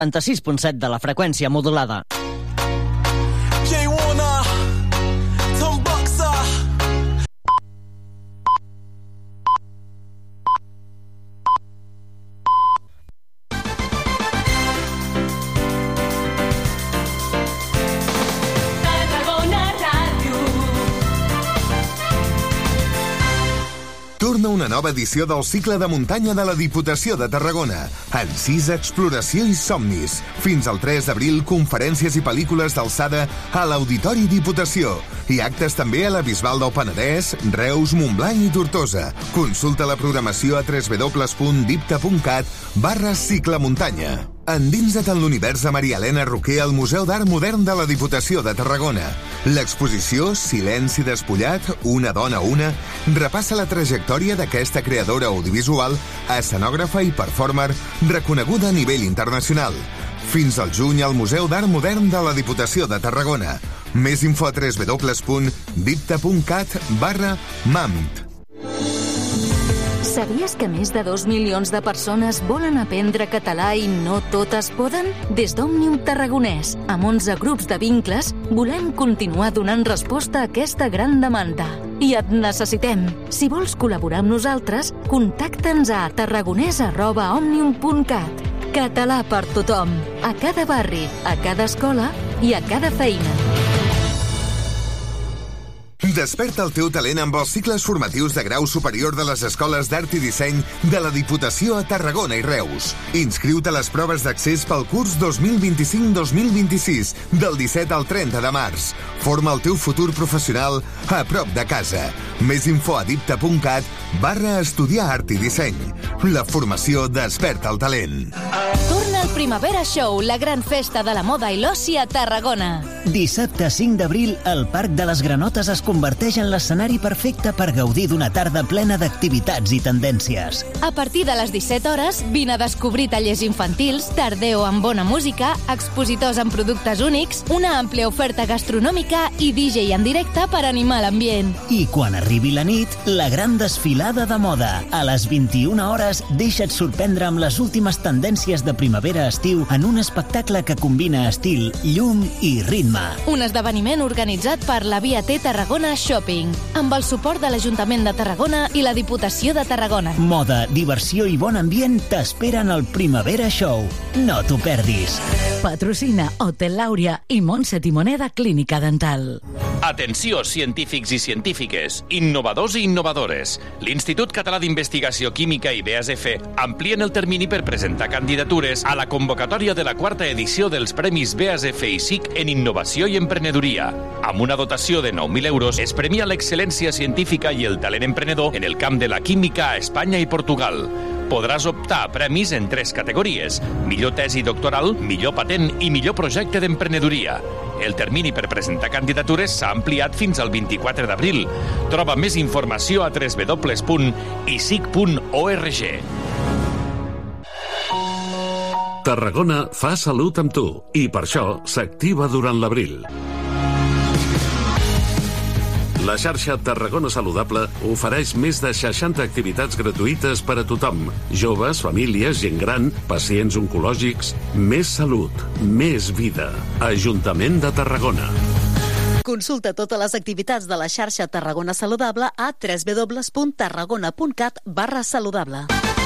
96.7 de la freqüència modulada. Torna una nova edició del cicle de muntanya de la Diputació de Tarragona. Encisa, exploració i somnis. Fins al 3 d'abril, conferències i pel·lícules d'alçada a l'Auditori Diputació. I actes també a la Bisbal del Penedès, Reus, Montblanc i Tortosa. Consulta la programació a www.dipta.cat/ciclemuntanya. Endinsa't en l'univers de Maria Elena Roquer al Museu d'Art Modern de la Diputació de Tarragona. L'exposició Silenci despullat, una dona una, repassa la trajectòria d'aquesta creadora audiovisual, escenògrafa i performer reconeguda a nivell internacional. Fins al juny al Museu d'Art Modern de la Diputació de Tarragona. Més info a www.dipta.cat/mamt. Sabies que més de 2 milions de persones volen aprendre català i no totes poden? Des d'Òmnium Tarragonès, amb 11 grups de vincles, volem continuar donant resposta a aquesta gran demanda. I et necessitem. Si vols col·laborar amb nosaltres, contacta'ns a tarragonès@omnium.cat. Català per tothom, a cada barri, a cada escola i a cada feina. Desperta el teu talent amb els cicles formatius de grau superior de les escoles d'art i disseny de la Diputació a Tarragona i Reus. Inscriu-te a les proves d'accés pel curs 2025-2026, del 17 al 30 de març. Forma el teu futur professional a prop de casa. Més info a dipta.cat/estudiar art i disseny. La formació desperta el talent. Torna el Primavera Show, la gran festa de la moda i l'oci a Tarragona. Dissabte 5 d'abril, el Parc de les Granotes es converteix en l'escenari perfecte per gaudir d'una tarda plena d'activitats i tendències. A partir de les 17 hores, vine a descobrir tallers infantils, tardeo amb bona música, expositors amb productes únics, una àmplia oferta gastronòmica i DJ en directe per animar l'ambient. I quan arribi la nit, la gran desfilada de moda. A les 21 hores, deixa't sorprendre amb les últimes tendències de primavera-estiu en un espectacle que combina estil, llum i ritme. Un esdeveniment organitzat per la Via T Tarragona Shopping, amb el suport de l'Ajuntament de Tarragona i la Diputació de Tarragona. Moda, diversió i bon ambient t'esperen al Primavera Show. No t'ho perdis. Patrocina Hotel Làuria i Montse Timoneda Clínica Dental. Atenció, científics i científiques, innovadors i innovadores. L'Institut Català d'Investigació Química i BASF amplien el termini per presentar candidatures a la convocatòria de la 4ª edició dels Premis BASF i SIC en Innovació i Emprenedoria. Amb una dotació de 9.000 euros es premia l'excel·lència científica i el talent emprenedor en el camp de la química a Espanya i Portugal. Podràs optar a premis en 3 categories: millor tesi doctoral, millor patent i millor projecte d'emprenedoria. El termini per presentar candidatures s'ha ampliat fins al 24 d'abril. Troba més informació a www.isic.org. Tarragona fa salut amb tu i per això s'activa durant l'abril. La xarxa Tarragona Saludable ofereix més de 60 activitats gratuïtes per a tothom. Joves, famílies, gent gran, pacients oncològics. Més salut, més vida. Ajuntament de Tarragona. Consulta totes les activitats de la xarxa Tarragona Saludable a www.tarragona.cat/saludable.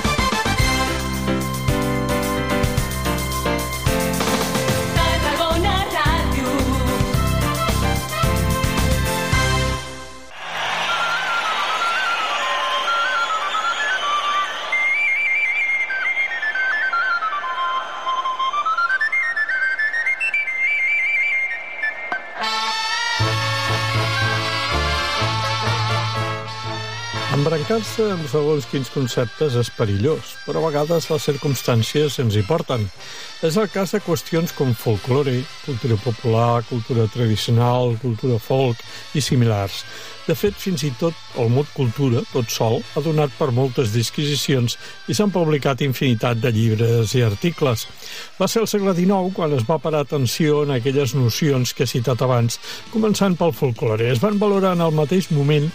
Embrancar-se amb segons quins conceptes és perillós, però a vegades les circumstàncies ens hi porten. És el cas de qüestions com folklore, cultura popular, cultura tradicional, cultura folk i similars. De fet, fins i tot el mot cultura, tot sol, ha donat per moltes disquisicions i s'han publicat infinitat de llibres i articles. Va ser el segle XIX quan es va parar atenció en aquelles nocions que he citat abans, començant pel folklore. Es van valorar en el mateix moment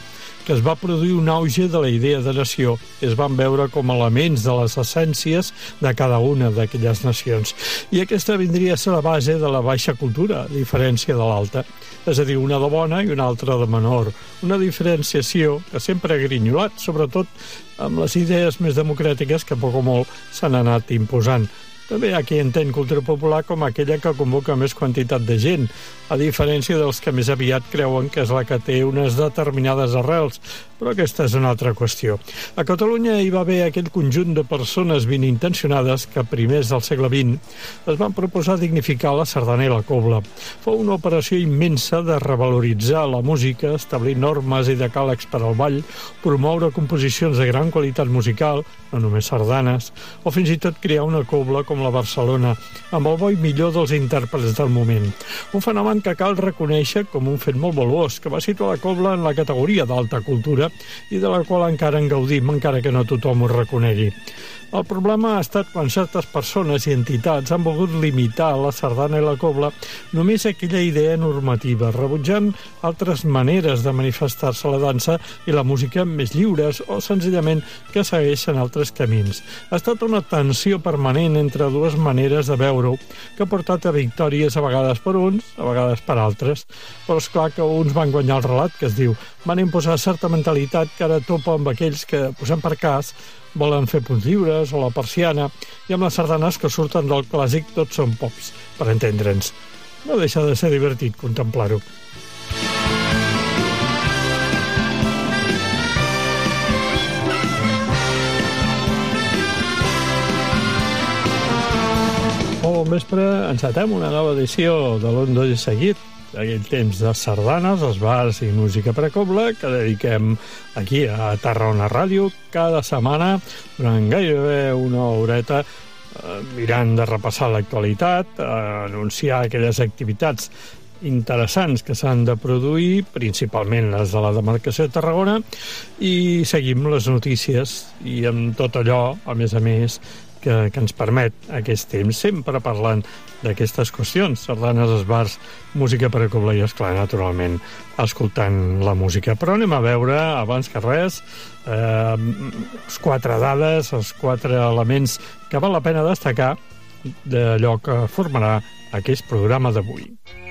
que es va produir un auge de la idea de nació i es van veure com elements de les essències de cada una d'aquelles nacions. I aquesta vindria a ser la base de la baixa cultura, a diferència de l'alta. És a dir, una de bona i una altra de menor. Una diferenciació que sempre ha grinyolat, sobretot amb les idees més democràtiques que poc o molt s'han anat imposant. També hi ha qui entén cultura popular com aquella que convoca més quantitat de gent, a diferència dels que més aviat creuen que és la que té unes determinades arrels, però aquesta és una altra qüestió. A Catalunya hi va haver aquell conjunt de persones ben intencionades que a primers del segle XX es van proposar dignificar la sardana i la cobla. Fou una operació immensa de revaloritzar la música, establir normes i decàlegs per al ball, promoure composicions de gran qualitat musical, no només sardanes, o fins i tot crear una cobla com la Barcelona, amb el bo i millor dels intèrprets del moment. Un fenomen que cal reconèixer com un fet molt valuós, que va situar la cobla en la categoria d'alta cultura i de la qual encara en gaudim, encara que no tothom ho reconegui. El problema ha estat quan certes persones i entitats han volgut limitar la sardana i la cobla només a aquella idea normativa, rebutjant altres maneres de manifestar-se la dansa i la música més lliures o senzillament que segueixen altres camins. Ha estat una tensió permanent entre dues maneres de veure-ho que ha portat a victòries a vegades per uns, a vegades per altres. Però és clar que uns van guanyar el relat, que es diu, van imposar certa mentalitat que ara topa amb aquells que, posant per cas, volen fer punts lliures o la persiana, i amb les sardanes que surten del clàssic tots són pops, per entendre'ns. No deixa de ser divertit contemplar-ho. Bon vespre, encetem una nova edició de l'On d'Oll Seguit, aquell temps de sardanes, els bars i música per a cobla que dediquem aquí a Tarragona Ràdio cada setmana durant gairebé una horeta mirant de repassar l'actualitat, anunciar aquelles activitats interessants que s'han de produir, principalment les de la demarcació de Tarragona, i seguim les notícies i amb tot allò, a més, que ens permet aquest temps, sempre parlant d'aquestes qüestions, sardanes, esbars, música per a cobla i, esclar, naturalment, escoltant la música. Però anem a veure, abans que res, les 4 dades, els 4 elements que val la pena destacar d'allò que formarà aquest programa d'avui.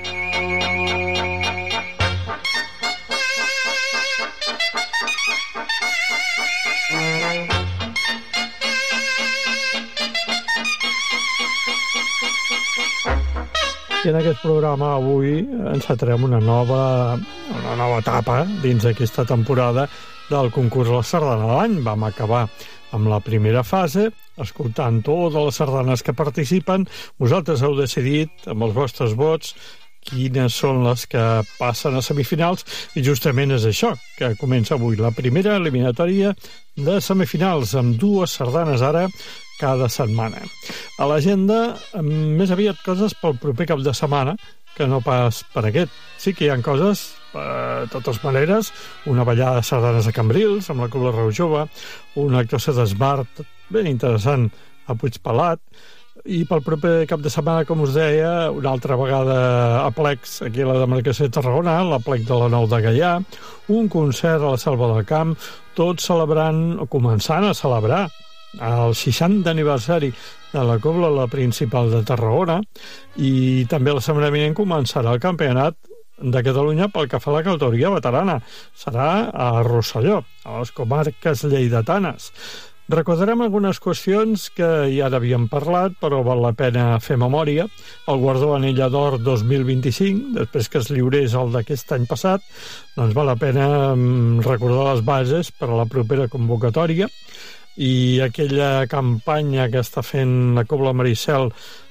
I en aquest programa avui encetarem una nova etapa dins d'aquesta temporada del concurs de la sardana de l'any. Vam acabar amb la primera fase, escoltant totes les sardanes que participen. Vosaltres heu decidit, amb els vostres vots, quines són les que passen a semifinals, i justament és això que comença avui, la primera eliminatòria de semifinals, amb 2 sardanes ara cada setmana. A l'agenda, més aviat coses pel proper cap de setmana, que no pas per aquest. Sí que hi ha coses, de totes maneres, una ballada de sardanes a Cambrils, amb la Cobla Reu Jove, una actuació d'esbart ben interessant a Puigpelat, i pel proper cap de setmana, com us deia, una altra vegada a Plecs, aquí a la demarcació de Tarragona, la Plec de la Nou de Gaià, un concert a la Selva del Camp, tot celebrant, o començant a celebrar, el 60 aniversari de la Cobla, la principal de Tarragona, i també la setmana vinent començarà el campionat de Catalunya pel que fa a la categoria veterana. Serà a Rosselló, a les comarques lleidatanes. Recordarem algunes qüestions que ja n'havíem parlat, però val la pena fer memòria. El guardó Anella d'Or 2025, després que es lliurés el d'aquest any passat, doncs val la pena recordar les bases per a la propera convocatòria, i aquella campanya que està fent la Cobla Maricel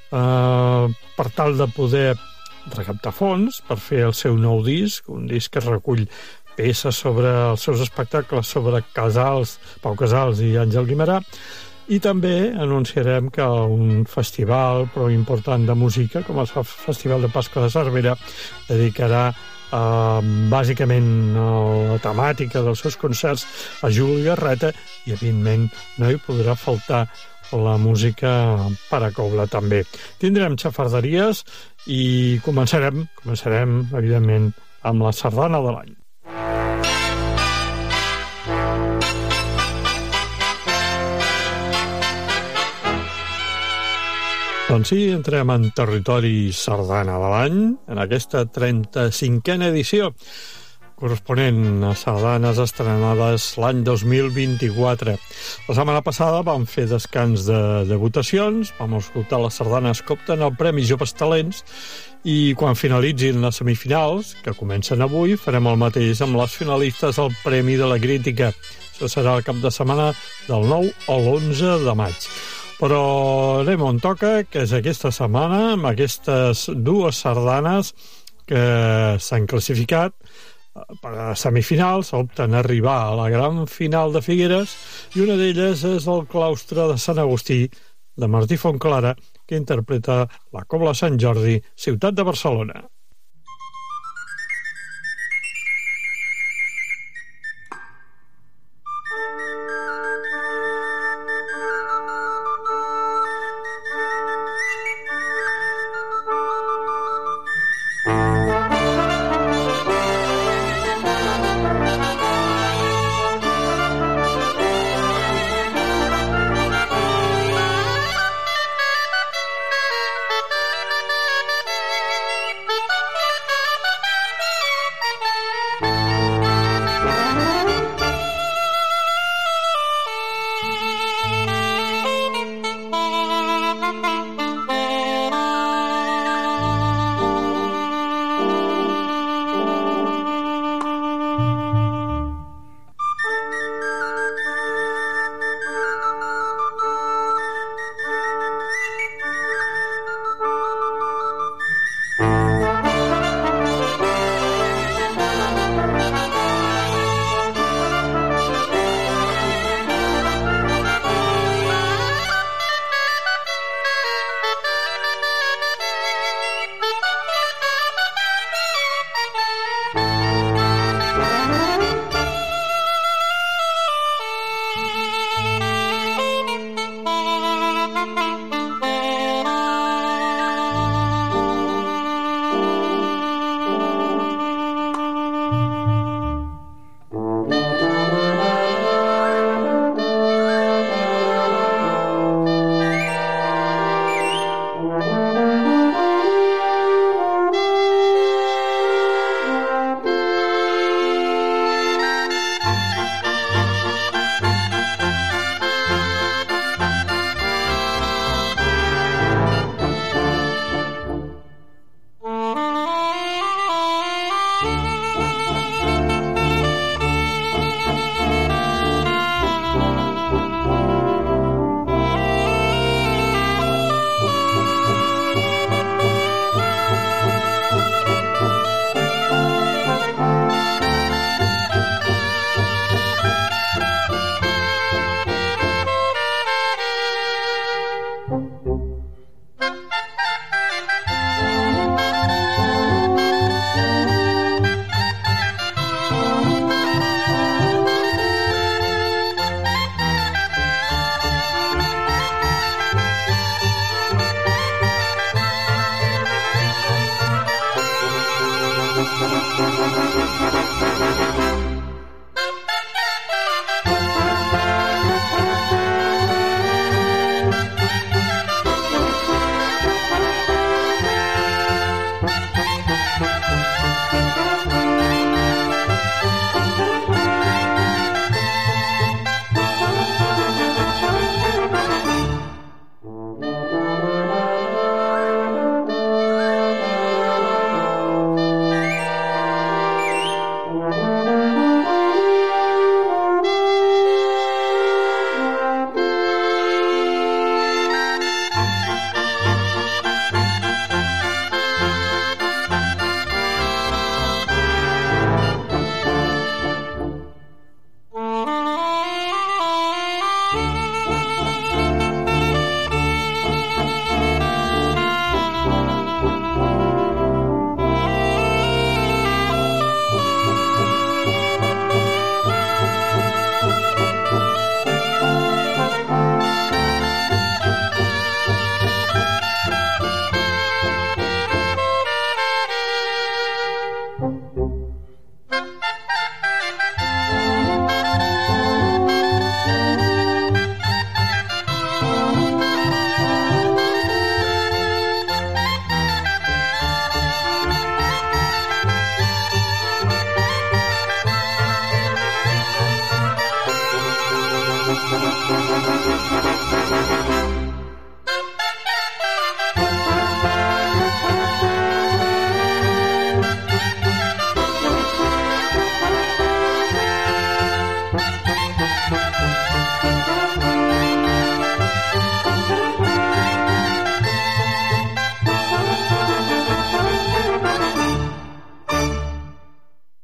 per tal de poder recaptar fons per fer el seu nou disc, un disc que recull peces sobre els seus espectacles sobre Pau Casals i Àngel Guimerà, i també anunciarem que un festival prou important de música, com el Festival de Pasqua de Cervera, dedicarà bàsicament la temàtica dels seus concerts a Juli Garreta, i evidentment no hi podrà faltar la música per a cobla també. Tindrem xafarderies i començarem evidentment amb la sardana de l'any. Doncs sí, entrem en territori sardana de l'any, en aquesta 35a edició, corresponent a sardanes estrenades l'any 2024. La setmana passada vam fer descans de votacions, vam escoltar les sardanes que opten al Premi Joves Talents i quan finalitzin les semifinals, que comencen avui, farem el mateix amb les finalistes al Premi de la Crítica. Això serà el cap de setmana del 9 a l'11 de maig. Però anem on toca, que és aquesta setmana, amb aquestes dues sardanes que s'han classificat per a semifinals, opten a arribar a la gran final de Figueres, i una d'elles és el claustre de Sant Agustí, de Martí Fontclara, que interpreta la Cobla Sant Jordi, ciutat de Barcelona.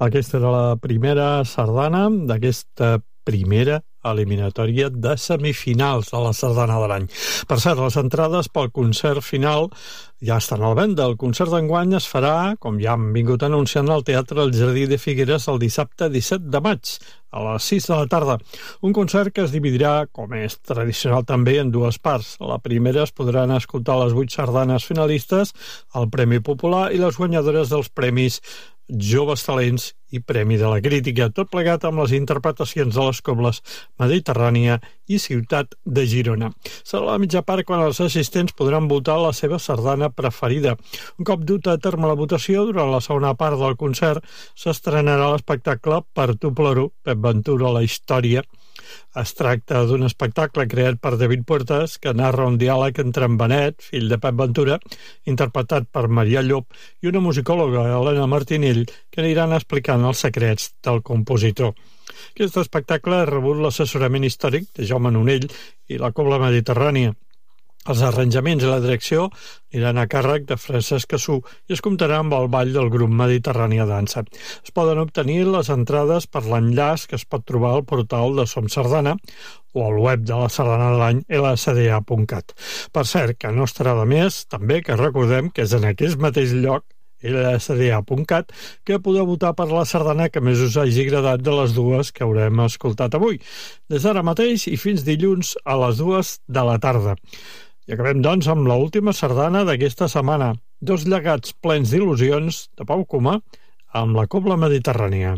Aquesta era la primera sardana d'aquesta primera eliminatòria de semifinals de la sardana de l'any. Per cert, les entrades pel concert final ja estan a la venda. El concert d'enguany es farà, com ja han vingut anunciant, al Teatre El Jardí de Figueres el dissabte 17 de maig, a les 6 de la tarda. Un concert que es dividirà, com és tradicional també, en dues parts. A la primera es podran escoltar les 8 sardanes finalistes, el Premi Popular i les guanyadores dels premis Joves Talents i Premi de la Crítica, tot plegat amb les interpretacions de les cobles Mediterrània i Ciutat de Girona. Serà la mitja part quan els assistents podran votar la seva sardana preferida. Un cop duta a terme la votació, durant la segona part del concert s'estrenarà l'espectacle Per tu ploro, Pep Ventura, la història. Es tracta d'un espectacle creat per David Puertas que narra un diàleg entre en Benet, fill de Pep Ventura, interpretat per Maria Llop, i una musicòloga, Helena Martinell, que aniran explicant els secrets del compositor. Aquest espectacle ha rebut l'assessorament històric de Jaume Nonell i la Cobla Mediterrània. Els arranjaments i la direcció aniran a càrrec de Francesc Cassú i es comptarà amb el ball del grup Mediterrània Dansa. Es poden obtenir les entrades per l'enllaç que es pot trobar al portal de Som Sardana o al web de la Sardana de l'any lsda.cat. Per cert, que no estarà de més, també que recordem que és en aquest mateix lloc lsda.cat, que podeu votar per la sardana que més us hagi agradat de les dues que haurem escoltat avui, des d'ara mateix i fins dilluns a les 2 de la tarda. I acabem, doncs, amb l'última sardana d'aquesta setmana, Dos llegats plens d'il·lusions, de Pau Comà, amb la Cobla Mediterrània.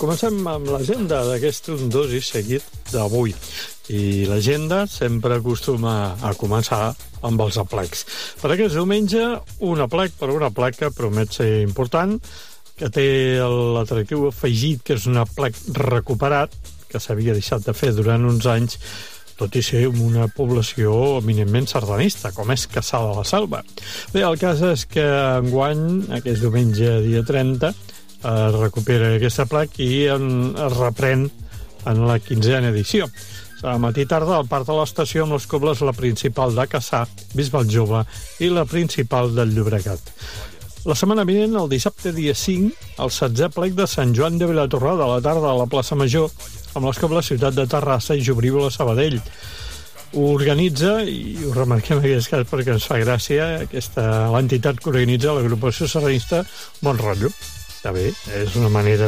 comencem amb l'agenda d'aquest 1, 2 i seguit d'avui. I l'agenda sempre acostuma a començar amb els aplecs. Per aquest diumenge, un aplec per un aplec que promet ser important, que té l'atractiu afegit, que és un aplec recuperat, que s'havia deixat de fer durant uns anys, tot i ser una població eminentment sardanista, com és Cassà de la Selva. Bé, el cas és que enguany, aquest diumenge, dia 30, es recupera aquest aplec i es reprèn en la 15a edició. A matí i tarda, al Parc de l'Estació, amb les cobles, la principal de Cassà, Bisbal Jove, i la principal del Llobregat. La setmana vinent, el dissabte dia 5, el 16è aplec de Sant Joan de Vilatorrada, a la tarda a la plaça Major, amb les cobles Ciutat de Terrassa i Jubrívola Sabadell. Ho organitza, i ho remarquem en aquest cas perquè ens fa gràcia, l'entitat que organitza l'agrupació sardanista Bon Rotllo. Està bé, és una manera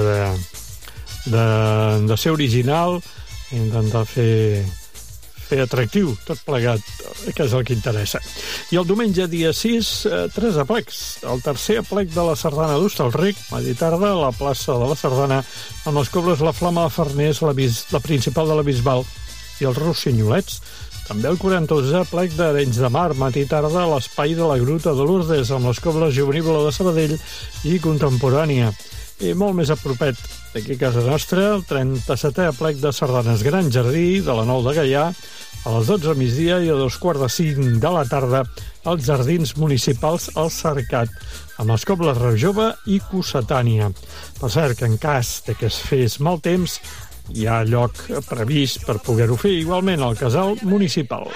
de ser original, intentar fer atractiu tot plegat, que és el que interessa. I el diumenge, dia 6, 3 aplecs. El tercer aplec de la sardana d'Hostalric, matí tarda, a la plaça de la Sardana, amb els cobles La Flama de Farners, la principal de la Bisbal i els Rossinyolets. També el 42è aplec d'Arenys de Mar, matí tarda, a l'espai de la Gruta de Lourdes, amb les cobles Juvenible de Sabadell i Contemporània. I molt més a propet d'aquí a casa nostra, el 37è aplec de Sardanes Gran Jardí, de la Nou de Gaià, a les 12 a migdia i a 2:45 de la tarda, als Jardins Municipals al Cercat, amb les cobles Reu Jove i Cossetània. Per cert, que en cas de que es fes mal temps, hi ha lloc previst per poder-ho fer igualment al Casal Municipal.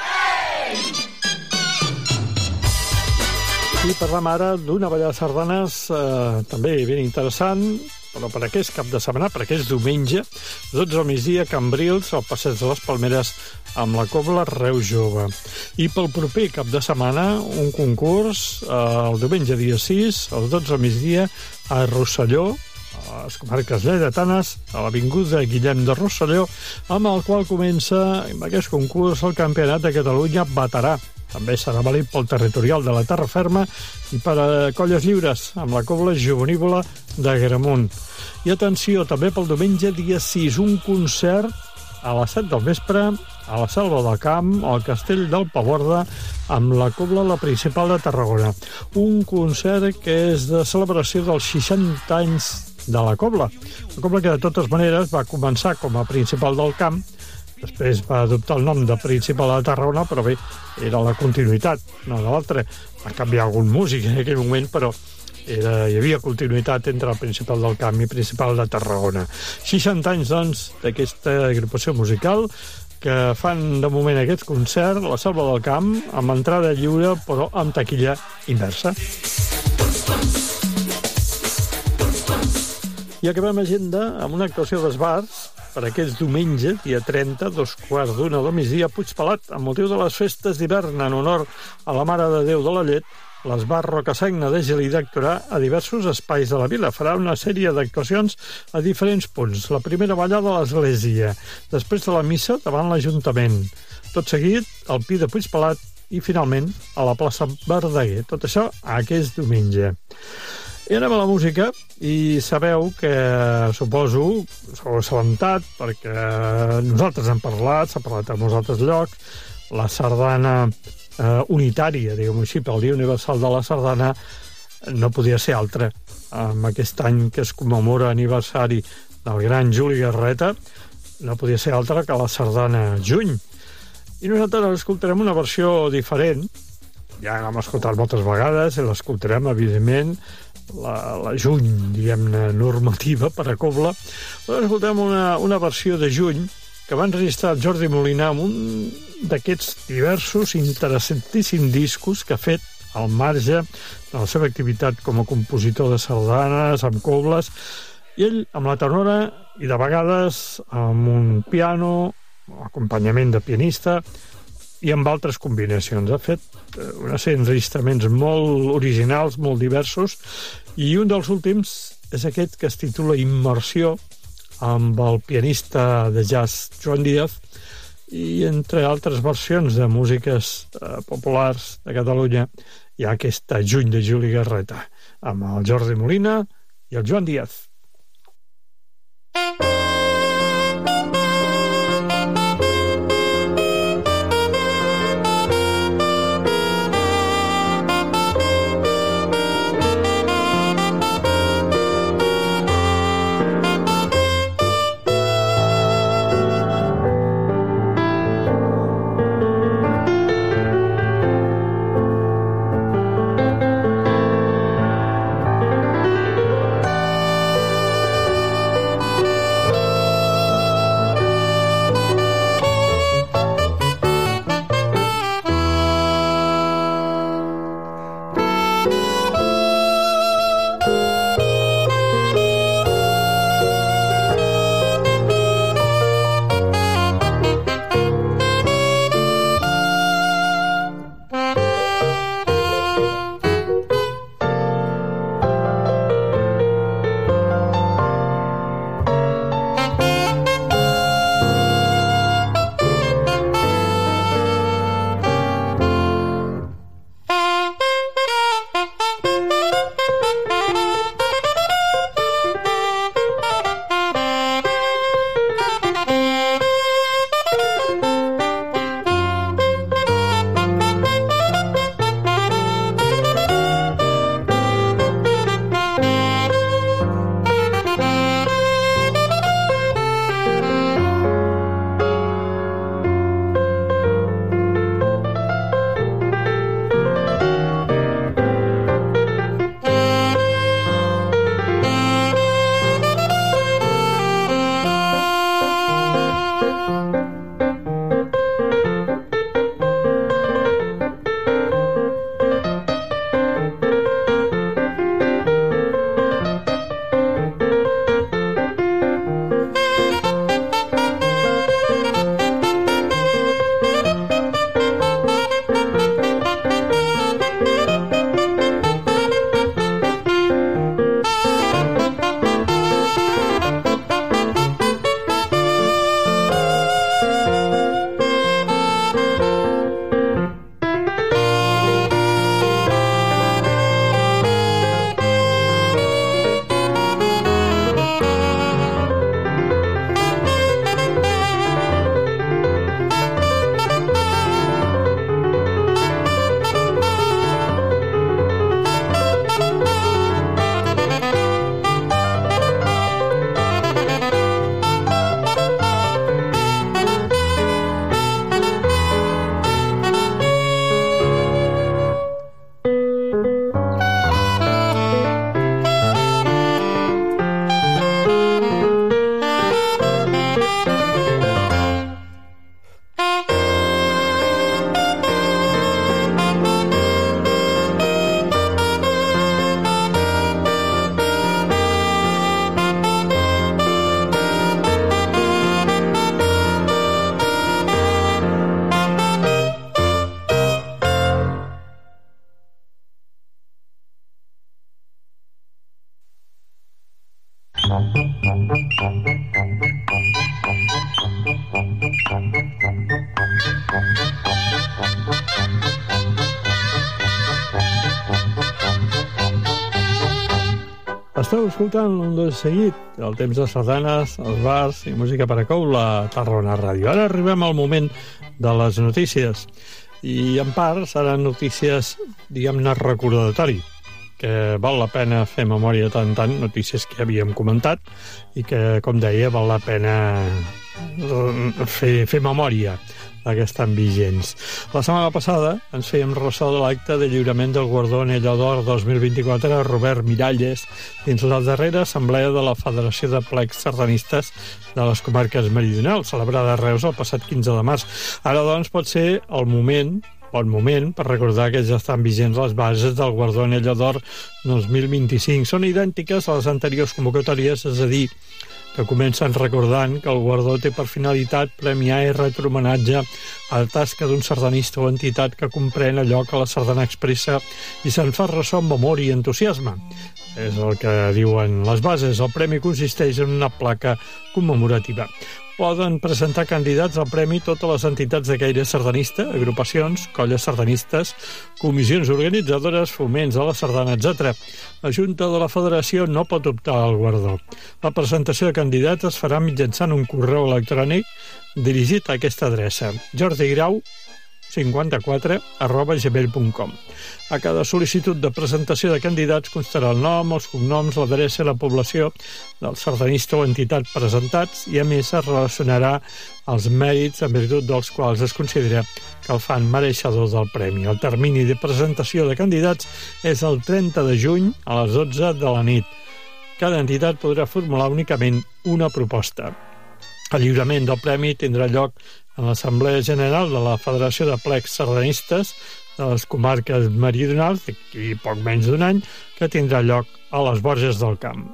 I parlem ara d'una ballada de sardanes també ben interessant, però per aquest cap de setmana, per aquest diumenge, 12 al migdia, Cambrils, al Passeig de les Palmeres, amb la cobla Reu Jove. I pel proper cap de setmana, un concurs, el diumenge dia 6, als 12 al migdia, a Rosselló, a les comarques lleidatanes, a l'avinguda Guillem de Rosselló, amb el qual comença, amb aquest concurs, el Campionat de Catalunya Veterà. També serà vàlid pel territorial de la Terra Ferma i per a colles lliures, amb la cobla Juvenívola d'Agramunt. I atenció, també pel diumenge dia 6, un concert a les 7 del vespre a la Selva del Camp, al Castell del Paborda, amb la cobla La Principal de Tarragona. Un concert que és de celebració dels 60 anys de la cobla. La cobla que de totes maneres va començar com a Principal del Camp, després va adoptar el nom de Principal de Tarragona, però bé, era la continuïtat, no de l'altre. Va canviar algun músic en aquell moment, però hi havia continuïtat entre el Principal del Camp i Principal de Tarragona. 60 anys, doncs, d'aquesta agrupació musical que fan de moment aquest concert a la Selva del Camp, amb entrada lliure, però amb taquilla inversa. I acabem l'agenda amb una actuació d'esbars per aquest diumenge, dia 30, 2:15 del migdia, a Puigpelat, amb motiu de les festes d'hivern en honor a la Mare de Déu de la Llet. L'Esbar Rocasegna de Gelida actuarà a diversos espais de la vila. Farà una sèrie d'actuacions a diferents punts. La primera ballada a l'església, després de la missa davant l'Ajuntament. Tot seguit, al Pi de Puigpelat i, finalment, a la plaça Verdaguer. Tot això aquest diumenge. I anem a la música, i sabeu que, suposo, s'ho heu assabentat, perquè nosaltres hem parlat, s'ha parlat a molts altres llocs, la sardana unitària, diguem-ho així, pel Dia Universal de la Sardana, no podia ser altra. Amb aquest any que es commemora aniversari del gran Juli Garreta, no podia ser altra que la sardana Juny. I nosaltres escoltarem una versió diferent, ja l'hem escoltat moltes vegades, i l'escoltarem, evidentment, la Juny, diguem-ne, normativa per a cobla. Però escoltem una versió de Juny que va enregistrar el Jordi Molina amb un d'aquests diversos interessantíssims discos que ha fet al marge de la seva activitat com a compositor de sardanes, amb cobles, i ell amb la tenora i de vegades amb un piano, acompanyament de pianista, i amb altres combinacions. Ha fet una sèrie d'enregistraments molt originals, molt diversos, i un dels últims és aquest que es titula Immersió, amb el pianista de jazz Joan Díaz, i entre altres versions de músiques populars de Catalunya hi ha aquesta Juny de Juli Garreta, amb el Jordi Molina i el Joan Díaz. Esteu escoltant un de seguit, el temps de sardanes, els bars i música per a cou, la Tarragona Ràdio. Ara arribem al moment de les notícies. I en part seran notícies, diguem-ne, recordatori, que val la pena fer memòria tant, notícies que havíem comentat i que, com deia, val la pena fer memòria que estan vigents. La setmana passada ens fèiem ressò de l'acte de lliurament del guardó Anella d'Or 2024 a Robert Miralles dins la darrera assemblea de la Federació de Plecs Sardanistes de les Comarques Meridionals, celebrada a Reus el passat 15 de març. Ara, doncs, pot ser el bon moment per recordar que ja estan vigents les bases del guardó Anella d'Or 2025. Són idèntiques a les anteriors convocatòries, és a dir, que comencen recordant que el guardó té per finalitat premiar i retre homenatge a la tasca d'un sardanista o entitat que comprèn allò que la sardana expressa i se'n fa ressò amb amor i entusiasme. És el que diuen les bases. El premi consisteix en una placa commemorativa. Poden presentar candidats al premi totes les entitats de caire sardanista, agrupacions, colles sardanistes, comissions organitzadores, foments a la sardana, etc. La Junta de la Federació no pot optar al guardó. La presentació de candidats es farà mitjançant un correu electrònic dirigit a aquesta adreça: jordigrau54@gmail.com. A cada sol·licitud de presentació de candidats constarà el nom, els cognoms, l'adreça i la població del sardanista o entitat presentats, i a més es relacionarà els mèrits en virtut dels quals es considera que el fan mereixedor del premi. El termini de presentació de candidats és el 30 de juny a les 12 de la nit. Cada entitat podrà formular únicament una proposta. El lliurament del premi tindrà lloc en l'Assemblea General de la Federació de Plecs Sardanistes de les comarques meridionals, d'aquí poc menys d'un any, que tindrà lloc a les Borges del Camp.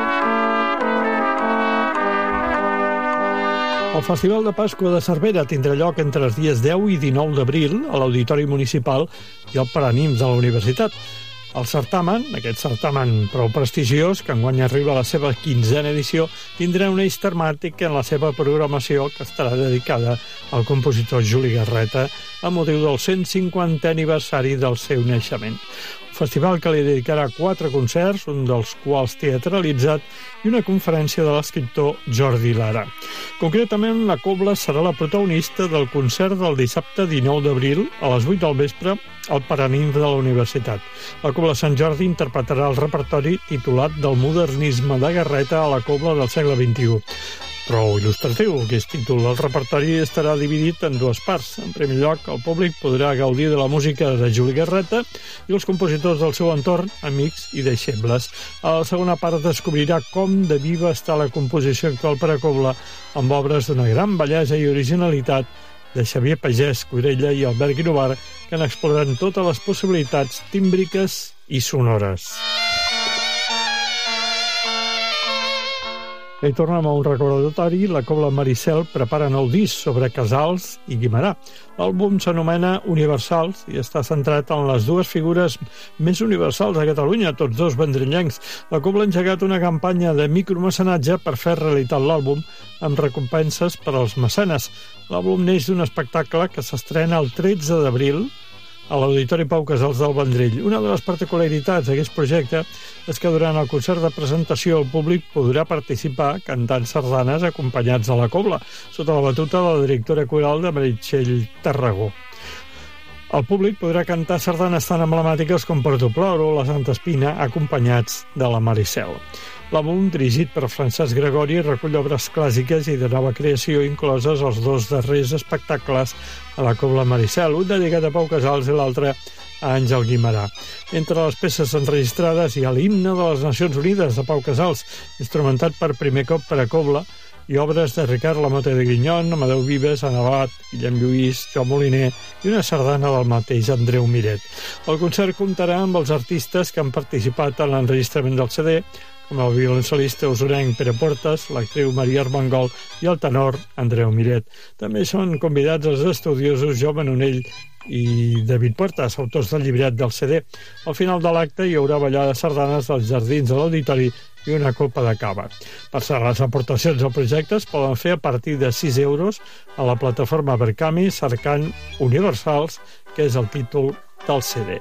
El Festival de Pasqua de Cervera tindrà lloc entre els dies 10 i 19 d'abril a l'Auditori Municipal i al Paranims de la Universitat. El certamen, aquest certamen prou prestigiós, que enguany arriba a la seva 15a edició, tindrà un eix temàtic en la seva programació, que estarà dedicada al compositor Juli Garreta a motiu del 150è aniversari del seu naixement. Un festival que li dedicarà 4 concerts, un dels quals teatralitzat, i una conferència de l'escriptor Jordi Lara. Concretament, la Cobla serà la protagonista del concert del dissabte 19 d'abril a les 8 del vespre al Paranims de la Universitat. La Cobla Sant Jordi interpretarà el repertori titulat Del modernisme de Garreta a la Cobla del segle XXI. Prou il·lustratiu, aquest títol. El repertori estarà dividit en dues parts. En primer lloc, el públic podrà gaudir de la música de Juli Garreta i els compositors del seu entorn, amics i deixebles. A la segona part descobrirà com de viva està la composició actual per a Cobla, amb obres d'una gran bellesa i originalitat de Xavier Pagès, Corella i Albert Guinovar, que n'exploren totes les possibilitats tímbriques i sonores. I tornem a un recordatori. La Cobla Maricel prepara nou disc sobre Casals i Guimerà. L'àlbum s'anomena Universals i està centrat en les dues figures més universals a Catalunya, tots dos vendrillencs. La Cobla ha engegat una campanya de micromecenatge per fer realitat l'àlbum amb recompenses per als mecenes. L'àlbum neix d'un espectacle que s'estrena el 13 d'abril a l'Auditori Pau Casals del Vendrell. Una de les particularitats d'aquest projecte és que durant el concert de presentació el públic podrà participar cantant sardanes acompanyats de la Cobla, sota la batuta de la directora coral de Meritxell Tarragó. El públic podrà cantar sardanes tan emblemàtiques com Porto Ploro o la Santa Espina, acompanyats de la Maricel. L'àlbum, dirigit per Francesc Gregori, recull obres clàssiques i de nova creació, incloses els dos darrers espectacles a la Cobla Maricel, un dedicat a Pau Casals i l'altre a Àngel Guimerà. Entre les peces enregistrades hi ha l'himne de les Nacions Unides de Pau Casals, instrumentat per primer cop per a Cobla, i obres de Ricard Lamote de Guinyon, Amadeu Vives, Ana Abad, Guillem Lluís, Joan Moliner i una sardana del mateix Andreu Miret. El concert comptarà amb els artistes que han participat en l'enregistrament del CD, com el violoncel·lista usurenc Pere Portes, l'actriu Maria Armengol i el tenor Andreu Miret. També són convidats els estudiosos Jaume Nonell i David Puertas, autors del llibret del CD. Al final de l'acte hi haurà ballada de sardanes dels jardins de l'auditori i una copa de cava. Per ser les aportacions al projecte es poden fer a partir de 6 euros a la plataforma Berkami cercant Universals, que és el títol del CD.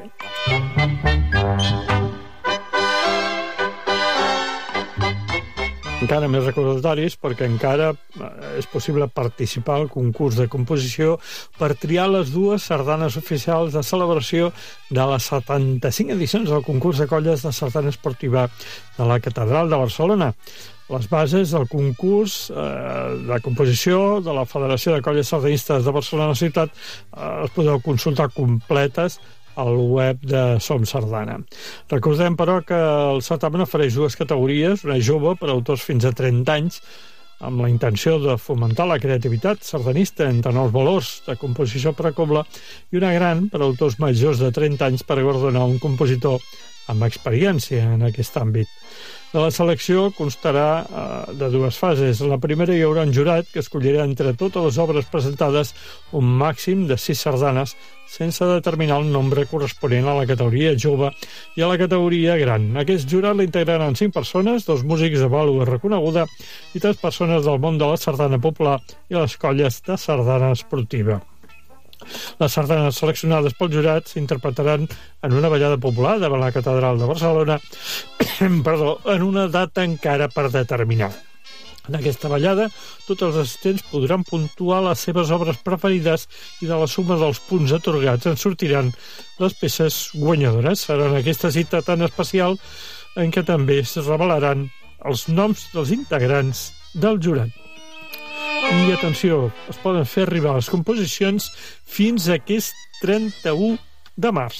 Encara més recordatoris, perquè encara és possible participar al concurs de composició per triar les dues sardanes oficials de celebració de les 75 edicions del concurs de colles de sardana esportiva de la Catedral de Barcelona. Les bases del concurs de composició de la Federació de Colles Sardanistes de Barcelona Ciutat es podeu consultar completes al web de Som Sardana. Recordem, però, que el certamen ofereix dues categories, una jove per a autors fins a 30 anys, amb la intenció de fomentar la creativitat sardanista entre nous valors de composició per a cobla, i una gran per a autors majors de 30 anys per guardonar un compositor amb experiència en aquest àmbit. De la selecció constarà de dues fases. La primera hi haurà un jurat que escollirà entre totes les obres presentades un màxim de 6 sardanes sense determinar el nombre corresponent a la categoria jove i a la categoria gran. Aquest jurat l'integraran 5 persones, 2 músics de vàlua reconeguda i 3 persones del món de la sardana popular i les colles de sardana esportiva. Les sardanes seleccionades pel jurat s'interpretaran en una ballada popular davant la Catedral de Barcelona en una data encara per determinar. En aquesta ballada, tots els assistents podran puntuar les seves obres preferides i de la suma dels punts atorgats en sortiran les peces guanyadores. Serà en aquesta cita tan especial en què també es revelaran els noms dels integrants del jurat. I atenció, es poden fer arribar les composicions fins a aquest 31 de març.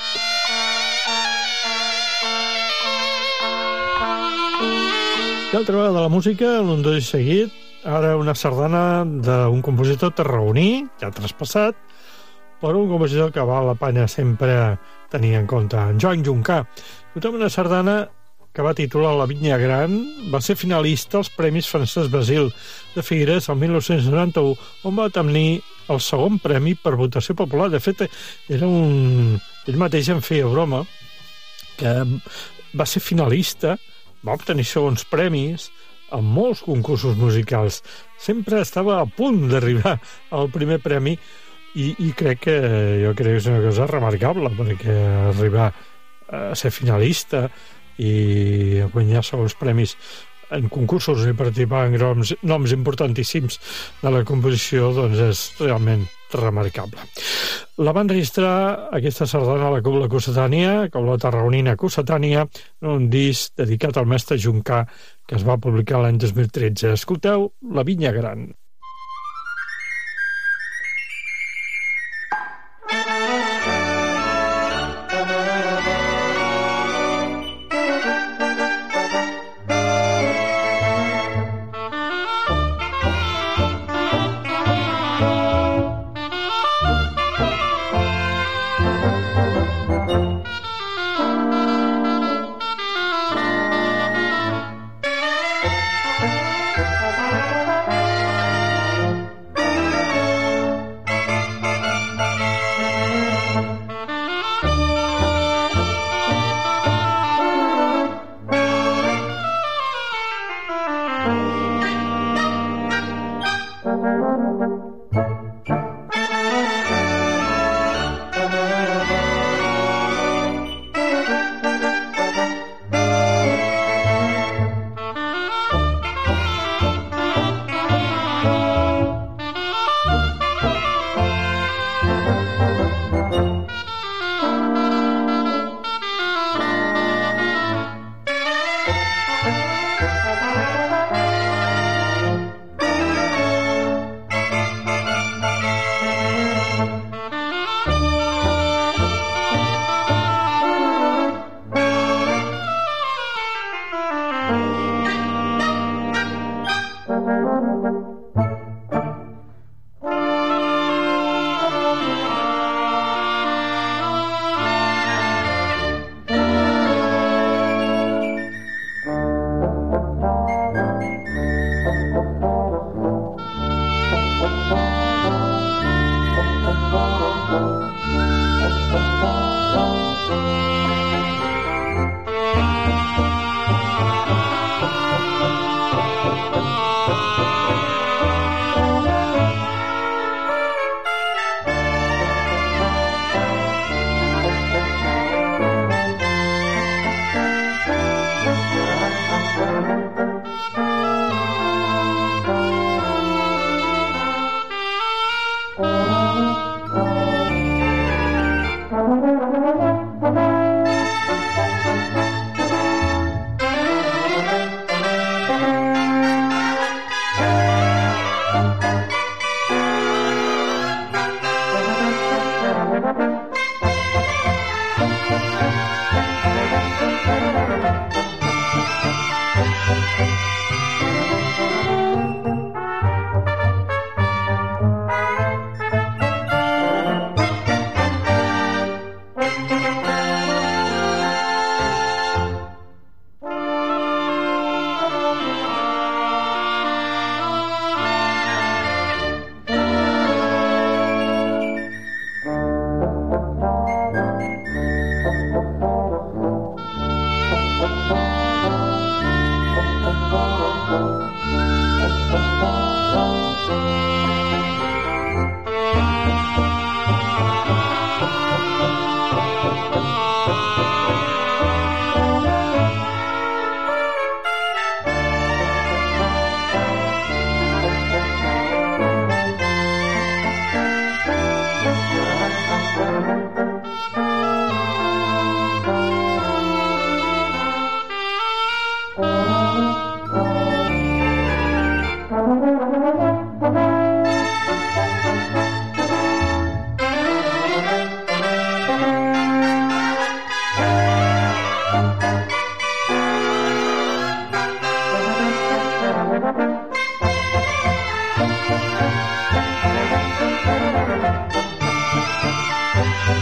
I altra vegada de la música, l'un d'ells seguit, ara una sardana d'un compositor tarragoní, ja traspassat, però un compositor que val la pena sempre tenir en compte, en Joan Juncà. Notem una sardana que va titular La Vinya Gran, va ser finalista als Premis Francesc Basil de Figueres el 1991, on va tenir el segon premi per votació popular. De fet, ell mateix en feia broma, que va ser finalista, va obtenir segons premis en molts concursos musicals. Sempre estava a punt d'arribar al primer premi i crec que és una cosa remarcable, perquè arribar a ser finalista i guanyar segons premis en concursos i participar en noms importantíssims de la composició, doncs és realment remarcable. La van registrar aquesta sardana a la Cobla Cossetània, Cobla Tarragonina Cossetània, un disc dedicat al mestre Juncà que es va publicar l'any 2013. Escolteu La Vinya Gran.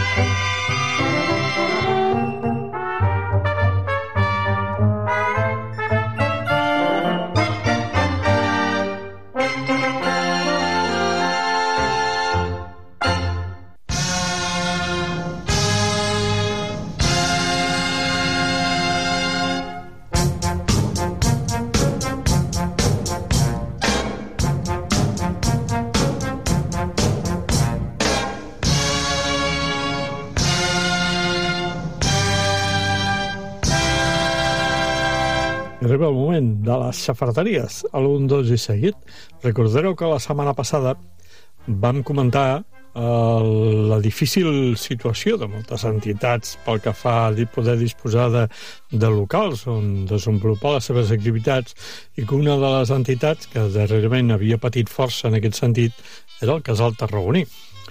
Arriba el moment de les xafarderies a l'1, 2 i seguit. Recordareu que la setmana passada vam comentar la difícil situació de moltes entitats pel que fa a poder disposar de locals on desenvolupar les seves activitats, i que una de les entitats que darrerament havia patit força en aquest sentit era el Casal Tarragoní.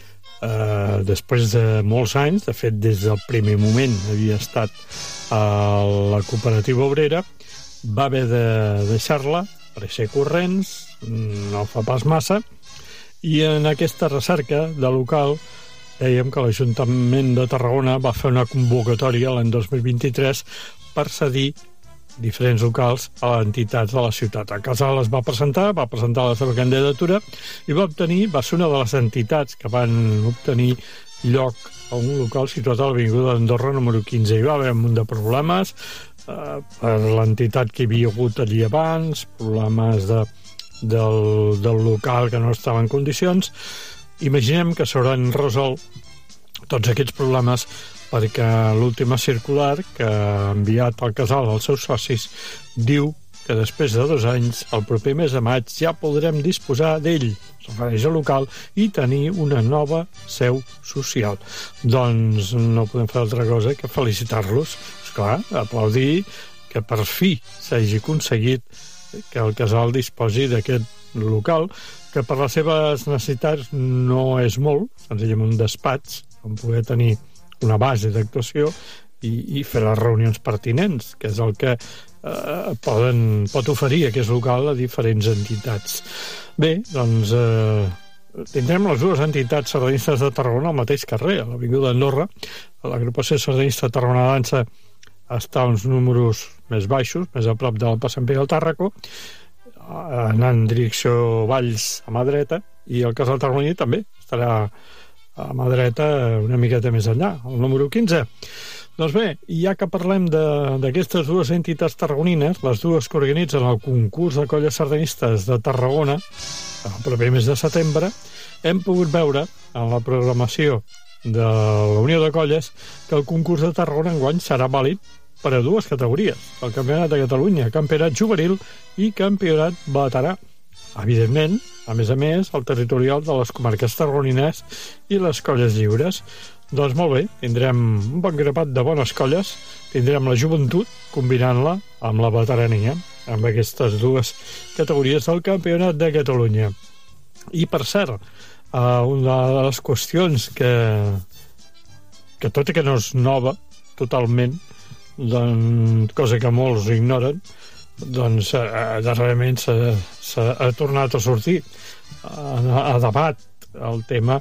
Després de molts anys, de fet des del primer moment havia estat a la cooperativa obrera, va haver de deixar-la per ser corrents, no fa pas massa, i en aquesta recerca de local dèiem que l'Ajuntament de Tarragona va fer una convocatòria l'any 2023 per cedir diferents locals a les entitats de la ciutat. El Casal es va presentar la seva candidatura i va ser una de les entitats que van obtenir lloc a un local situat a l'Avinguda d'Andorra número 15. Hi va haver un munt de problemes per l'entitat que hi havia hagut allí abans, problemes del local que no estava en condicions. Imaginem que s'hauran resolt tots aquests problemes perquè l'última circular que ha enviat el Casal als seus socis diu que després de 2 anys, el proper mes de maig, ja podrem disposar d'ell, es refereix al local, i tenir una nova seu social. Doncs no podem fer altra cosa que felicitar-los. Esclar, aplaudir que per fi s'hagi aconseguit que el Casal disposi d'aquest local, que per les seves necessitats no és molt, senzillament un despatx on poder tenir una base d'actuació i fer les reunions pertinents, que és el que pot oferir aquest local a diferents entitats. Bé, doncs tindrem les dues entitats sardanistes de Tarragona al mateix carrer, a l'Avinguda d'Andorra. L'agrupació sardanista Tarragona Dansa està a uns números més baixos, més a prop del Passeig del Tàrraco, anant en direcció Valls a mà dreta, i el Casal Tarragoní també estarà a mà dreta una miqueta més enllà, el número 15. Doncs bé, ja que parlem d'aquestes dues entitats tarragonines, les dues que organitzen el concurs de colles sardanistes de Tarragona, el proper mes de setembre, hem pogut veure en la programació de la Unió de Colles que el concurs de Tarragona enguany serà vàlid per a dues categories, el Campionat de Catalunya, Campionat Juvenil i Campionat Veterà. Evidentment, a més, el territorial de les comarques tarragonines i les colles lliures. Doncs molt bé, tindrem un bon grapat de bones colles, tindrem la joventut combinant-la amb la veterania, amb aquestes dues categories del Campionat de Catalunya. I, per cert, una de les qüestions que tot i que no és nova totalment, cosa que molts ignoren, doncs darrerament s'ha tornat a sortir a debat el tema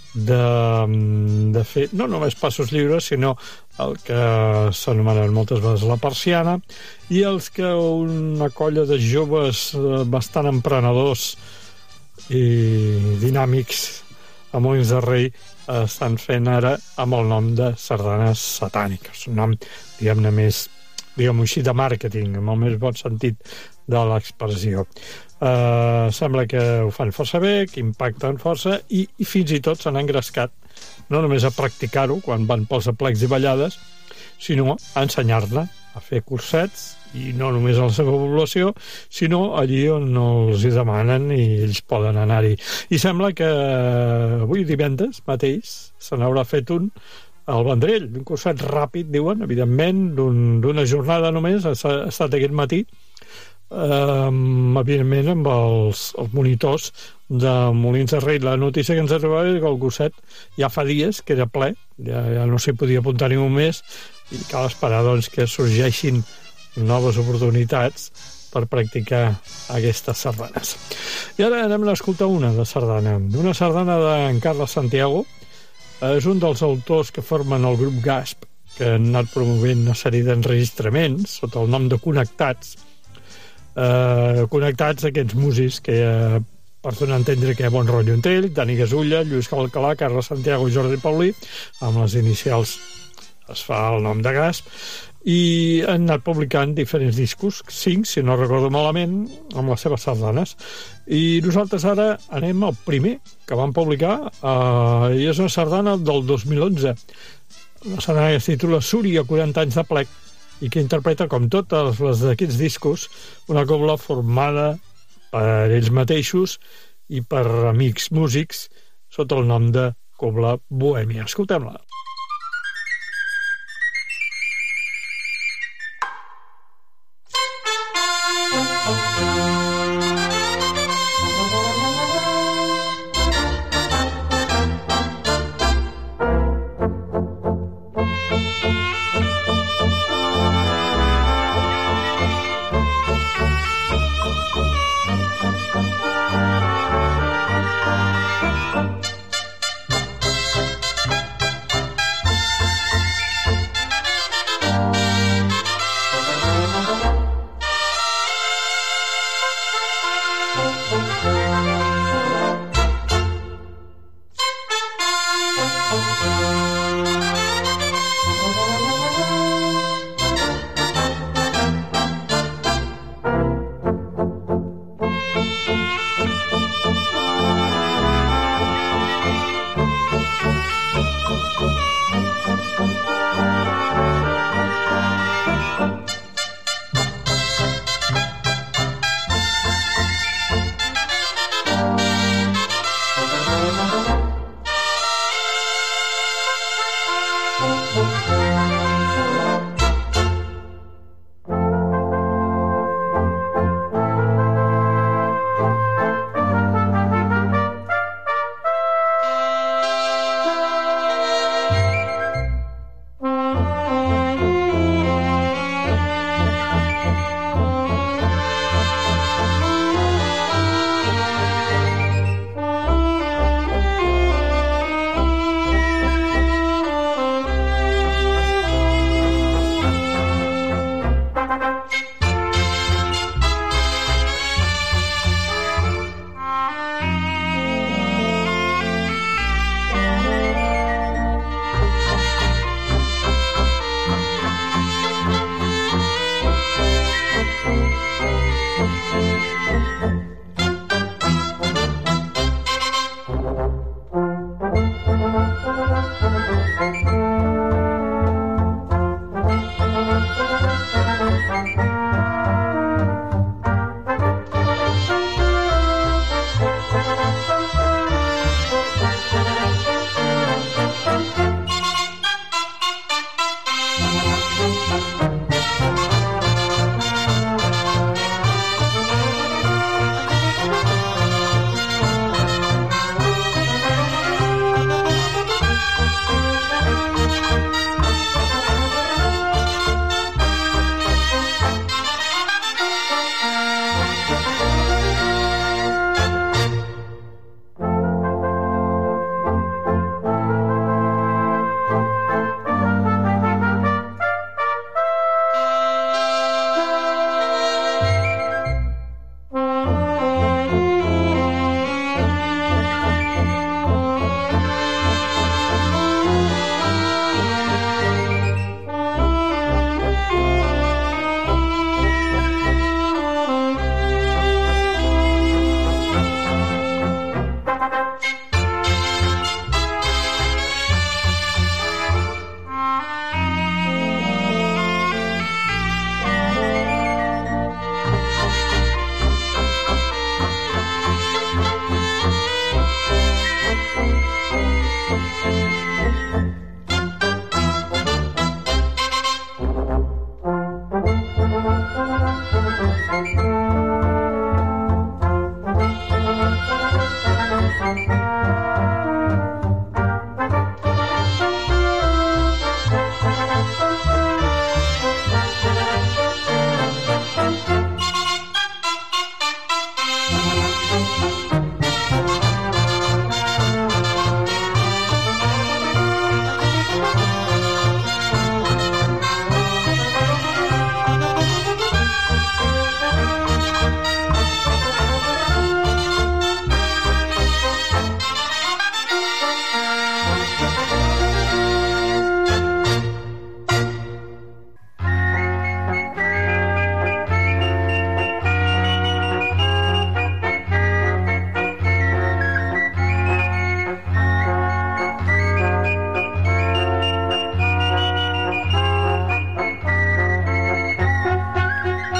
de fer no només passos lliures, sinó el que s'anomenen moltes vegades la persiana, i els que una colla de joves bastant emprenedors i dinàmics a Molins de Rei estan fent ara amb el nom de sardanes satàniques, un nom, diguem-ne, més, diguem-ho així, de màrqueting, amb el més bon sentit de l'expressió. Sembla que ho fan força bé, que impacten força, i fins i tot s'han engrescat no només a practicar-ho quan van pels aplecs i ballades, sinó a ensenyar-ne, a fer cursets, i no només a la seva població, sinó allí on els hi demanen i ells poden anar-hi. I sembla que avui divendres mateix se n'haurà fet un al Vendrell, un curset ràpid, diuen, evidentment, d'una jornada només, ha estat aquest matí, evidentment amb els monitors de Molins de Rei. La notícia que ens arribava és que el curset ja fa dies que era ple, ja no s'hi podia apuntar ningú més, i cal esperar doncs que sorgeixin noves oportunitats per practicar aquestes sardanes. I ara anem a escoltar una sardana d'en Carles Santiago, És un dels autors que formen el grup GASP, que han anat promovent una sèrie d'enregistraments sota el nom de Connectats. Connectats aquests músics que per donar a entendre que hi ha bon rotllo entre ells, Dani Gasulla, Lluís Calcalà, Carles Santiago i Jordi Paulí, amb les inicials es fa el nom de GASP, i han anat publicant diferents discos, 5, si no recordo malament, amb les seves sardanes. I nosaltres ara anem al primer que van publicar, i és una sardana del 2011. La sardana es titula Súria, 40 anys de plec, i que interpreta, com totes les d'aquests discos, una cobla formada per ells mateixos i per amics músics sota el nom de Cobla Bohèmia. Escoltem-la.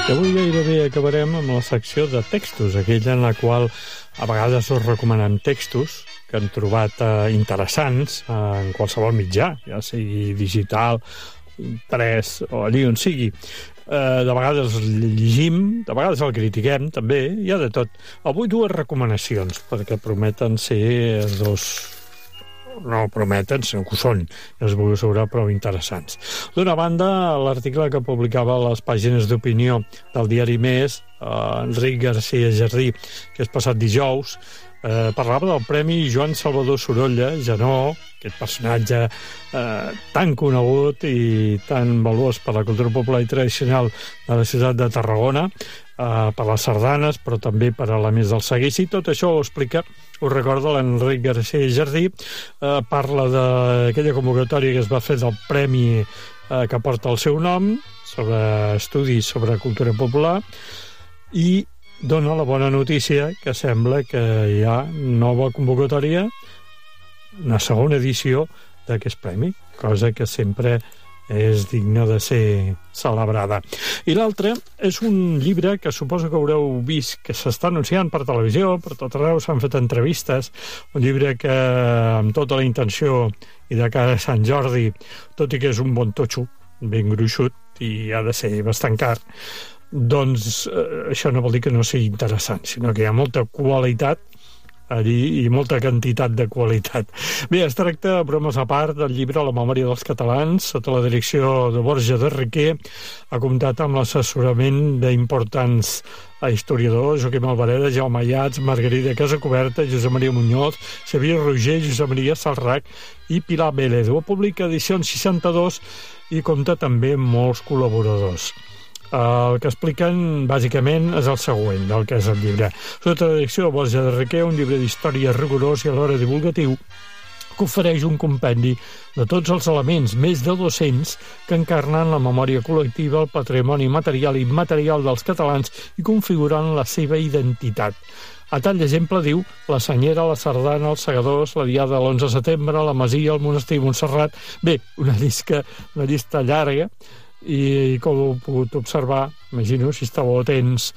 I avui gairebé acabarem amb la secció de textos, aquella en la qual a vegades us recomanem textos que hem trobat interessants en qualsevol mitjà, ja sigui digital, imprès o allí on sigui. De vegades el llegim, de vegades el critiquem, també, hi ha de tot. Avui dues recomanacions, perquè prometen ser dos... No prometen, sinó que ho són, es vull assegurar, prou interessants. D'una banda, l'article que publicava a les pàgines d'opinió del diari Més, Enric García Jardí, que és passat dijous, parlava del Premi Joan Salvador Sorolla, Janó, aquest personatge tan conegut i tan valuós per la cultura popular i tradicional de la ciutat de Tarragona, per les sardanes, però també per elements del seguici. Tot això ho explica, ho recorda l'Enric García Jardí, parla d'aquella convocatòria que es va fer del premi que porta el seu nom, sobre estudis sobre cultura popular, i dona la bona notícia que sembla que hi ha nova convocatòria, una segona edició d'aquest premi, cosa que sempre és digna de ser celebrada. I l'altre és un llibre que suposo que haureu vist que s'està anunciant per televisió, per tot arreu s'han fet entrevistes, un llibre que amb tota la intenció i de cara a Sant Jordi, tot i que és un bon totxo, ben gruixut i ha de ser bastant car, doncs això no vol dir que no sigui interessant, sinó que hi ha molta qualitat allí i molta quantitat de qualitat. Bé, es tracta, bromes a part, del llibre La memòria dels catalans, sota la direcció de Borja de Riquer, ha comptat amb l'assessorament d'importants historiadors, Joaquim Alvareda, Jaume Ayats, Margarida Casacoberta, Josep Maria Muñoz, Xavier Roger, Josep Maria Salrac i Pilar Vélez. Ho publica Edicions 62 i compta també amb molts col·laboradors. El que expliquen, bàsicament, és el següent del que és el llibre. Sota la direcció de Borja de Riquer, un llibre d'història rigorós i alhora divulgatiu, que ofereix un compendi de tots els elements, més de 200, que encarnen la memòria col·lectiva, el patrimoni material i immaterial dels catalans i configuren la seva identitat. A tall d'exemple, diu, la senyera, la sardana, els segadors, la diada de l'11 de setembre, la masia, el monestir de Montserrat... Bé, una llista llarga, i com heu pogut observar, imagino, si estàveu atents,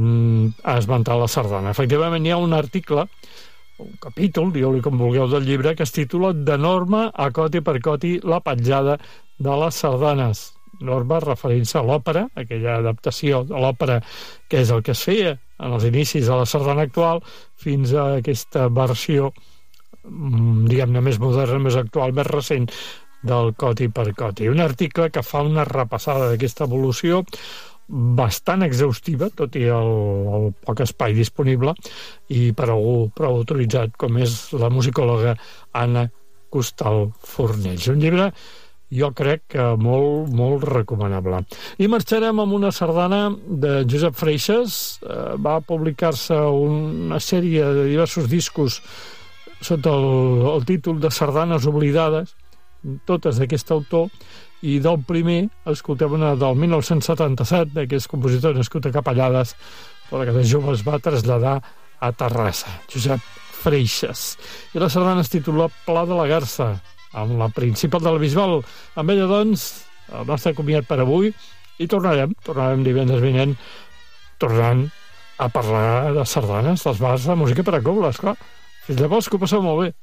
a esmentar la sardana. Efectivament, hi ha un article, un capítol, digueu-li com vulgueu, del llibre, que es titula De norma a coti per coti la petjada de les sardanes. Norma referint-se a l'òpera, aquella adaptació de l'òpera que és el que es feia en els inicis de la sardana actual, fins a aquesta versió, diguem-ne, més moderna, més actual, més recent, del coti per coti. Un article que fa una repassada d'aquesta evolució bastant exhaustiva, tot i el poc espai disponible, i per algú prou autoritzat, com és la musicòloga Anna Costal Fornells. Un llibre, jo crec que molt, molt recomanable. I marxarem amb una sardana de Josep Freixas. Va publicar-se una sèrie de diversos discos sota el títol de Sardanes oblidades, totes d'aquest autor, i del primer escoltem una del 1977 d'aquest compositor nascut a Capellades, però que de jove es va traslladar a Terrassa, Josep Freixas, i la sardana es titula Pla de la Garça, amb la principal de la Bisbal. Amb ella, doncs, el nostre comiat per avui, i tornarem divendres vinent, tornant a parlar de sardanes, dels bars de música per a cobles, clar. Fins llavors, que ho passeu molt bé.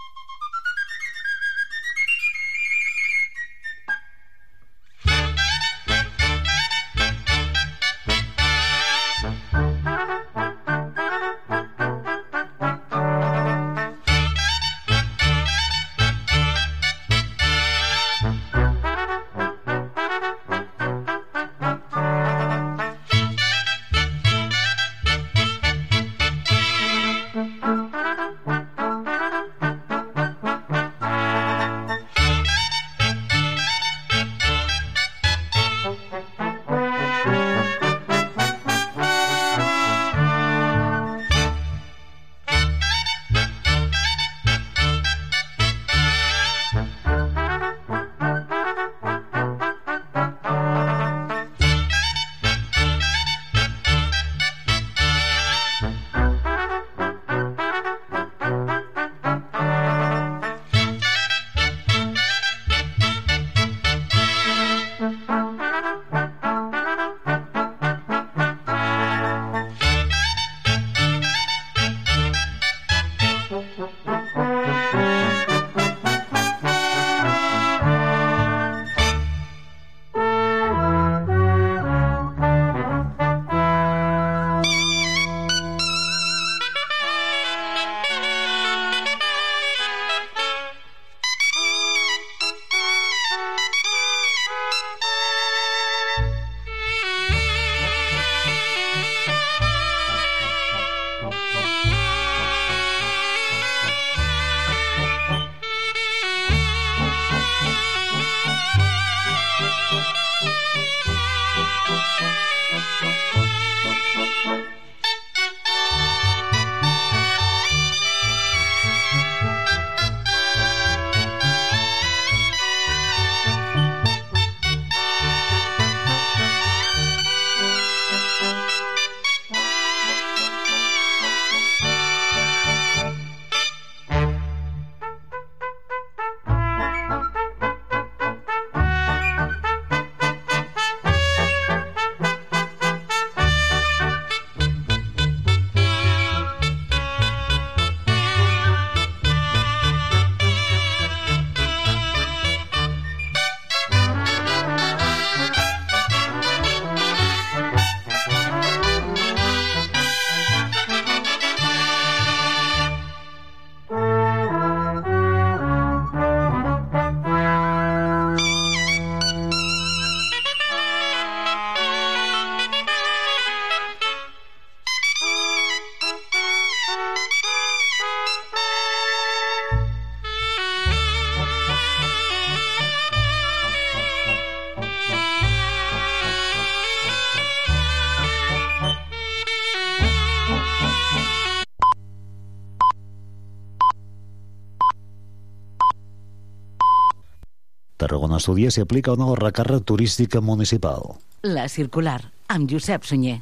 estudia si aplica o no el recàrrec turístic municipal. La Circular, amb Josep Sunyer.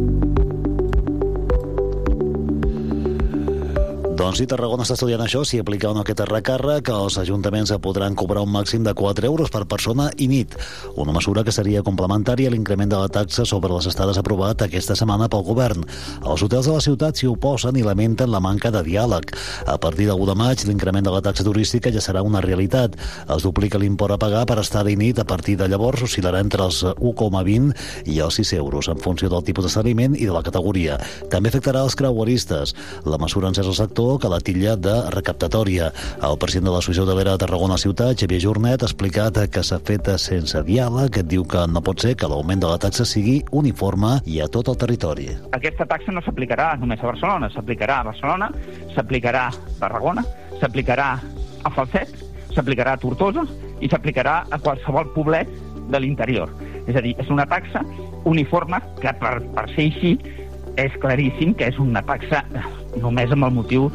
Doncs si Tarragona està estudiant això, si aplica o no aquest recàrrec, els ajuntaments podran cobrar un màxim de 4 euros per persona i nit. Una mesura que seria complementària a l'increment de la taxa sobre les estades aprovat aquesta setmana pel govern. Els hotels de la ciutat s'hi oposen i lamenten la manca de diàleg. A partir de 1 de maig, l'increment de la taxa turística ja serà una realitat. Es duplica l'import a pagar per estada i nit. A partir de llavors oscil·larà entre els 1,20 i els 6 euros, en funció del tipus d'establiment i de la categoria. També afectarà els creueristes. La mesura ha encès el sector que la titlla de recaptatòria. El president de l'Associació Hotelera de Tarragona Ciutat, Xavier Jornet, ha explicat que s'ha fet sense diàleg. Diu que no pot ser que l'augment de la taxa sigui uniforme i a tot el territori. Aquesta taxa no s'aplicarà només a Barcelona, s'aplicarà a Barcelona, s'aplicarà a Tarragona, s'aplicarà a Falset, s'aplicarà a Tortosa i s'aplicarà a qualsevol poblet de l'interior. És a dir, és una taxa uniforme que per ser així és claríssim que és una taxa només amb el motiu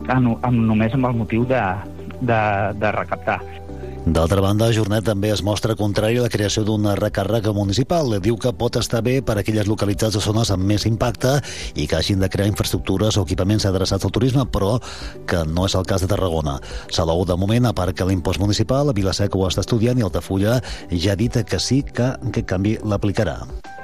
de recaptar. D'altra banda, Jornet també es mostra contrari a la creació d'un recàrrec municipal. Diu que pot estar bé per a aquelles localitats o zones amb més impacte i que hagin de crear infraestructures o equipaments adreçats al turisme, però que no és el cas de Tarragona. Salou, de moment, a part que l'impost municipal, Vila-seca ho està estudiant i Altafulla ja ha dit que sí que en aquest canvi l'aplicarà.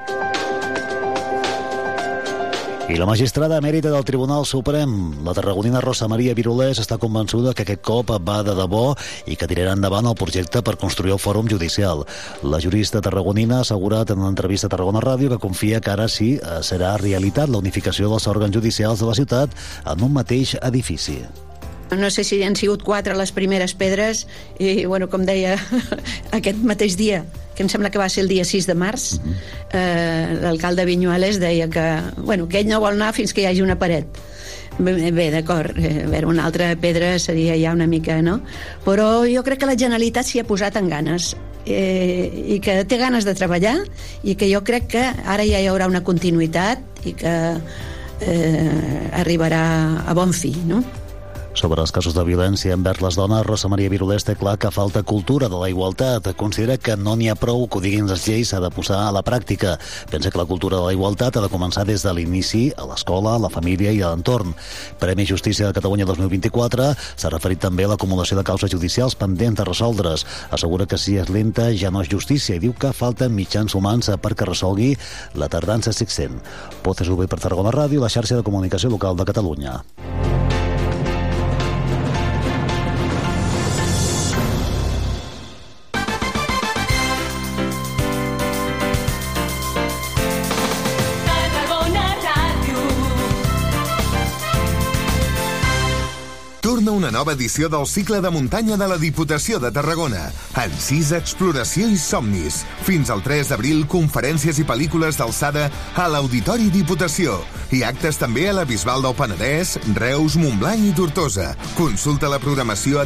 I la magistrada emèrita del Tribunal Suprem, la tarragonina Rosa Maria Virulés, està convençuda que aquest cop va de debò i que tirarà endavant el projecte per construir el fòrum judicial. La jurista tarragonina ha assegurat en una entrevista a Tarragona Ràdio que confia que ara sí serà realitat la unificació dels òrgans judicials de la ciutat en un mateix edifici. No sé si han sigut 4 les primeres pedres i, com deia, aquest mateix dia, que em sembla que va ser el dia 6 de març, l'alcalde Viñuales deia que ell no vol anar fins que hi hagi una paret. Bé, d'acord, una altra pedra seria ja una mica, no? Però jo crec que la Generalitat s'hi ha posat en ganes i que té ganes de treballar i que jo crec que ara ja hi haurà una continuïtat i que arribarà a bon fi, no? Sobre els casos de violència envers les dones, Rosa Maria Virulés té clar que falta cultura de la igualtat. Considera que no n'hi ha prou que ho diguin les lleis, s'ha de posar a la pràctica. Pensa que la cultura de la igualtat ha de començar des de l'inici, a l'escola, a la família i a l'entorn. Premi Justícia de Catalunya 2024 s'ha referit també a l'acumulació de causes judicials pendents de resoldre's. Assegura que si és lenta ja no és justícia i diu que falten mitjans humans perquè resolgui la tardança existent. Potes UB per Tarragona Ràdio, la xarxa de comunicació local de Catalunya. Torna una nova edició del cicle de muntanya de la Diputació de Tarragona. Encisa, exploració i somnis. Fins al 3 d'abril, conferències i pel·lícules d'alçada a l'Auditori Diputació. I actes també a la Bisbal del Penedès, Reus, Montblanc i Tortosa. Consulta la programació a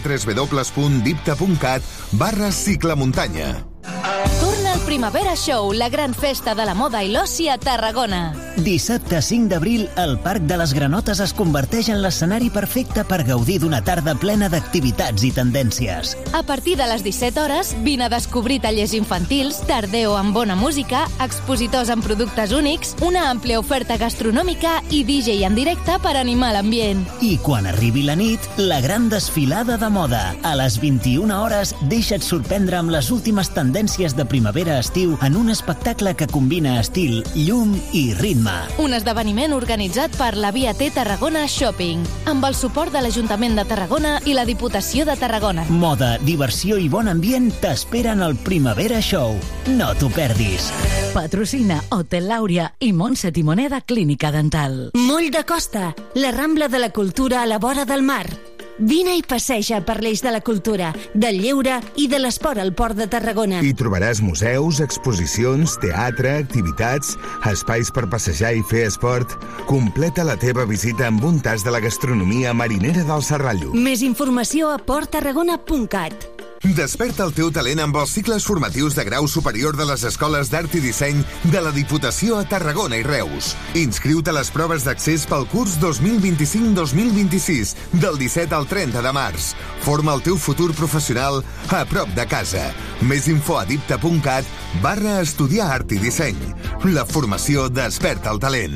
www.dipta.cat/ciclemuntanya. Torna el Primavera Show, la gran festa de la moda i l'oci a Tarragona. Dissabte 5 d'abril, el Parc de les Granotes es converteix en l'escenari perfecte per gaudir d'una tarda plena d'activitats i tendències. A partir de les 17 hores, vine a descobrir tallers infantils, tardeo amb bona música, expositors amb productes únics, una àmplia oferta gastronòmica i DJ en directe per animar l'ambient. I quan arribi la nit, la gran desfilada de moda. A les 21 hores, deixa't sorprendre amb les últimes tendències de primavera-estiu en un espectacle que combina estil, llum i ritme. Un esdeveniment organitzat per la Via T Tarragona Shopping, amb el suport de l'Ajuntament de Tarragona i la Diputació de Tarragona. Moda, diversió i bon ambient t'esperen al Primavera Show. No t'ho perdis. Patrocina Hotel Làuria i Montse Timoneda Clínica Dental. Moll de Costa, la Rambla de la Cultura a la vora del mar. Vine i passeja per l'eix de la cultura, del lleure i de l'esport al Port de Tarragona. Hi trobaràs museus, exposicions, teatre, activitats, espais per passejar i fer esport. Completa la teva visita amb un tas de la gastronomia marinera del Serrallo. Més informació a porttarragona.cat. Desperta el teu talent amb els cicles formatius de grau superior de les escoles d'Art i Disseny de la Diputació a Tarragona i Reus. Inscriu-te a les proves d'accés pel curs 2025-2026 del 17 al 30 de març. Forma el teu futur professional a prop de casa. Més info a dipta.cat/estudiar art i disseny. La formació desperta el talent.